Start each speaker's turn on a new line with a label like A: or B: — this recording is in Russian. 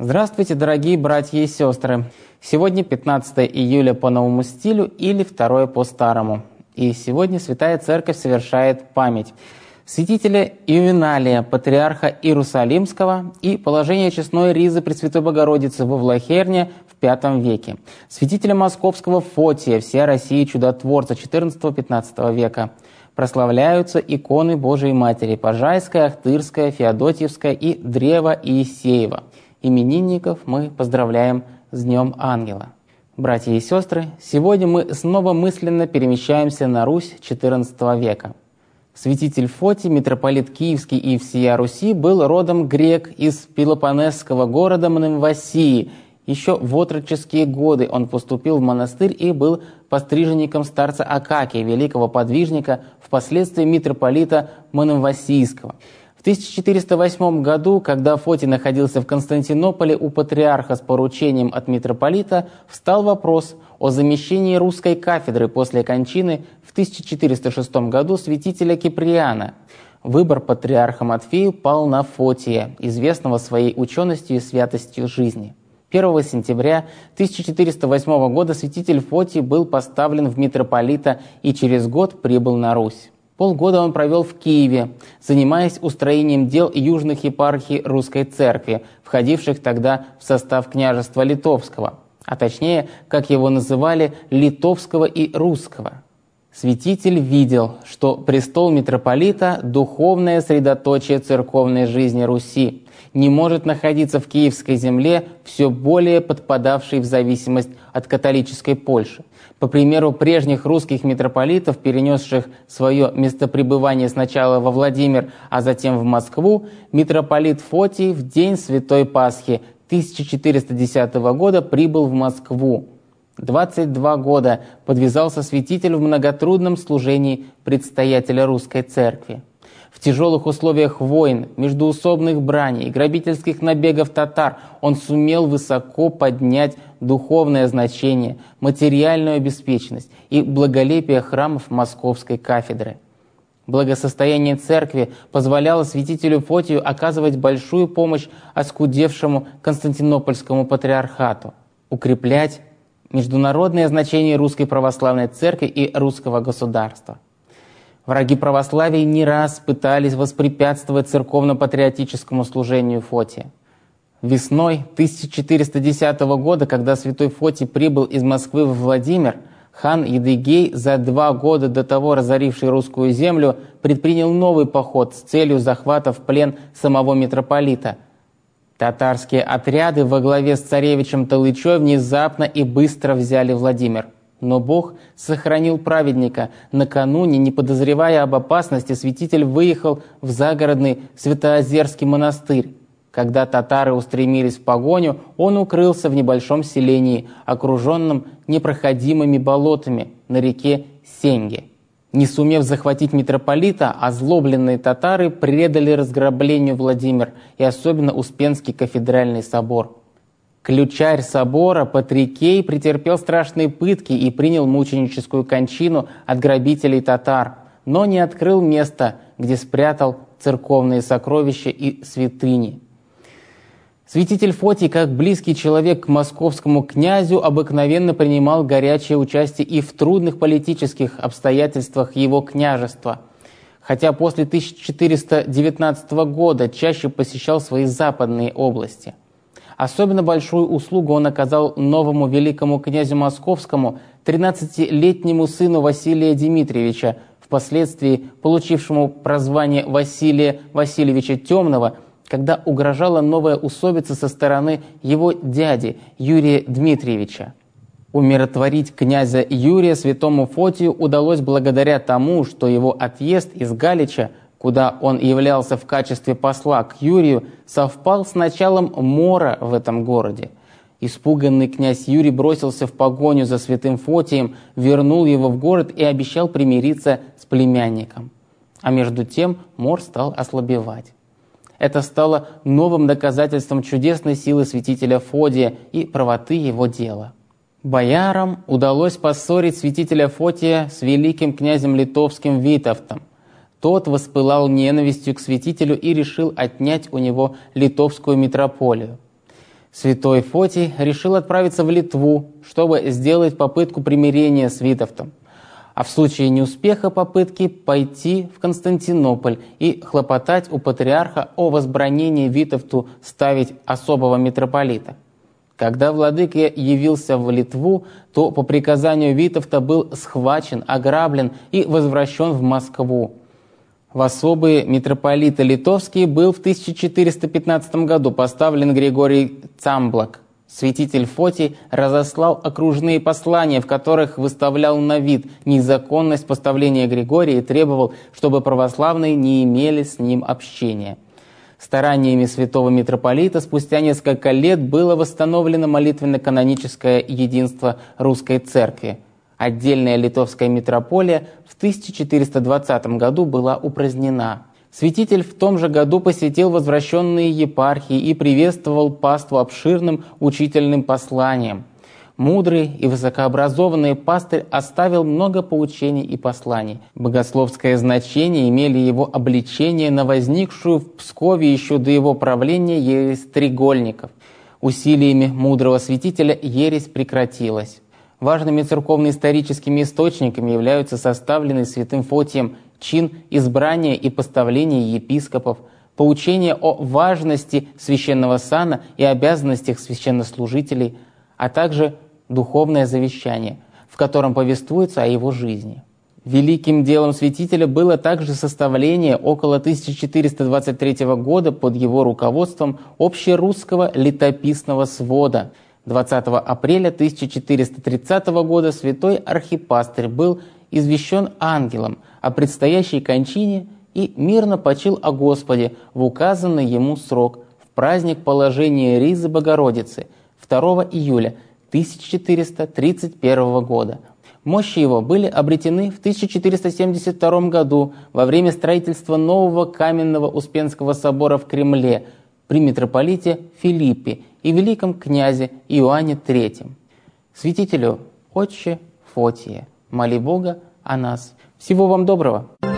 A: Здравствуйте, дорогие братья и сестры! Сегодня 15 июля по новому стилю или 2 по старому. И сегодня Святая Церковь совершает память святителя Ювеналия, патриарха Иерусалимского, и положение честной ризы Пресвятой Богородицы во Влахерне в V веке, святителя московского Фотия, всея России чудотворца XIV-XV века. Прославляются иконы Божией Матери Пожайская, Ахтырская, Феодотьевская и Древо Иисеева. Именинников мы поздравляем с Днем Ангела. Братья и сестры, сегодня мы снова мысленно перемещаемся на Русь XIV века. Святитель Фотий, митрополит Киевский и всея Руси, был родом грек из пелопонесского города Мнемвасии. Еще в отроческие годы он поступил в монастырь и был постриженником старца Акакия, великого подвижника, впоследствии митрополита Мнемвасийского. В 1408 году, когда Фотий находился в Константинополе у патриарха с поручением от митрополита, встал вопрос о замещении русской кафедры после кончины в 1406 году святителя Киприана. Выбор патриарха Матфея пал на Фотия, известного своей ученостью и святостью жизни. 1 сентября 1408 года святитель Фотий был поставлен в митрополита и через год прибыл на Русь. Полгода он провел в Киеве, занимаясь устроением дел южных епархий Русской Церкви, входивших тогда в состав княжества Литовского, а точнее, как его называли, Литовского и Русского. Святитель видел, что престол митрополита – духовное средоточие церковной жизни Руси, не может находиться в киевской земле, все более подпадавшей в зависимость от католической Польши. По примеру прежних русских митрополитов, перенесших свое местопребывание сначала во Владимир, а затем в Москву, митрополит Фотий в день Святой Пасхи 1410 года прибыл в Москву. 22 года подвязался святитель в многотрудном служении предстоятеля Русской Церкви. В тяжелых условиях войн, междоусобных браней и грабительских набегов татар он сумел высоко поднять духовное значение, материальную обеспеченность и благолепие храмов Московской кафедры. Благосостояние церкви позволяло святителю Фотию оказывать большую помощь оскудевшему Константинопольскому патриархату, укреплять международное значение Русской Православной Церкви и русского государства. Враги православия не раз пытались воспрепятствовать церковно-патриотическому служению Фотия. Весной 1410 года, когда святой Фотий прибыл из Москвы в Владимир, хан Едыгей, за 2 года до того разоривший русскую землю, предпринял новый поход с целью захвата в плен самого митрополита. Татарские отряды во главе с царевичем Талычой внезапно и быстро взяли Владимир. Но Бог сохранил праведника. Накануне, не подозревая об опасности, святитель выехал в загородный Святоозерский монастырь. Когда татары устремились в погоню, он укрылся в небольшом селении, окруженном непроходимыми болотами на реке Сеньге. Не сумев захватить митрополита, озлобленные татары предали разграблению Владимир и особенно Успенский кафедральный собор. Ключарь собора Патрикей претерпел страшные пытки и принял мученическую кончину от грабителей татар, но не открыл место, где спрятал церковные сокровища и святыни. Святитель Фотий, как близкий человек к московскому князю, обыкновенно принимал горячее участие и в трудных политических обстоятельствах его княжества, хотя после 1419 года чаще посещал свои западные области. Особенно большую услугу он оказал новому великому князю московскому, 13-летнему сыну Василия Дмитриевича, впоследствии получившему прозвание Василия Васильевича Темного, когда угрожала новая усобица со стороны его дяди Юрия Дмитриевича. Умиротворить князя Юрия святому Фотию удалось благодаря тому, что его отъезд из Галича, куда он являлся в качестве посла к Юрию, совпал с началом мора в этом городе. Испуганный князь Юрий бросился в погоню за святым Фотием, вернул его в город и обещал примириться с племянником. А между тем мор стал ослабевать. Это стало новым доказательством чудесной силы святителя Фотия и правоты его дела. Боярам удалось поссорить святителя Фотия с великим князем литовским Витовтом. Тот воспылал ненавистью к святителю и решил отнять у него литовскую митрополию. Святой Фотий решил отправиться в Литву, чтобы сделать попытку примирения с Витовтом, а в случае неуспеха попытки пойти в Константинополь и хлопотать у патриарха о возбранении Витовту ставить особого митрополита. Когда владыка явился в Литву, то по приказанию Витовта был схвачен, ограблен и возвращен в Москву. В особые митрополиты литовские был в 1415 году поставлен Григорий Цамблак. Святитель Фотий разослал окружные послания, в которых выставлял на вид незаконность поставления Григория и требовал, чтобы православные не имели с ним общения. Стараниями святого митрополита спустя несколько лет было восстановлено молитвенно-каноническое единство русской церкви. Отдельная литовская митрополия в 1420 году была упразднена. Святитель в том же году посетил возвращенные епархии и приветствовал паству обширным учительным посланием. Мудрый и высокообразованный пастырь оставил много поучений и посланий. Богословское значение имели его обличения на возникшую в Пскове еще до его правления ересь тригольников. Усилиями мудрого святителя ересь прекратилась. Важными церковно-историческими источниками являются составленный святым Фотием чин избрания и поставления епископов, поучение о важности священного сана и обязанностях священнослужителей, а также духовное завещание, в котором повествуется о его жизни. Великим делом святителя было также составление около 1423 года под его руководством общерусского летописного свода. 20 апреля 1430 года святой архипастырь был извещен ангелом о предстоящей кончине и мирно почил о Господе в указанный ему срок в праздник положения Ризы Богородицы 2 июля 1431 года. Мощи его были обретены в 1472 году во время строительства нового каменного Успенского собора в Кремле при митрополите Филиппе и великом князе Иоанне III. Святителю Отче Фотие, моли Бога о нас. Всего вам доброго!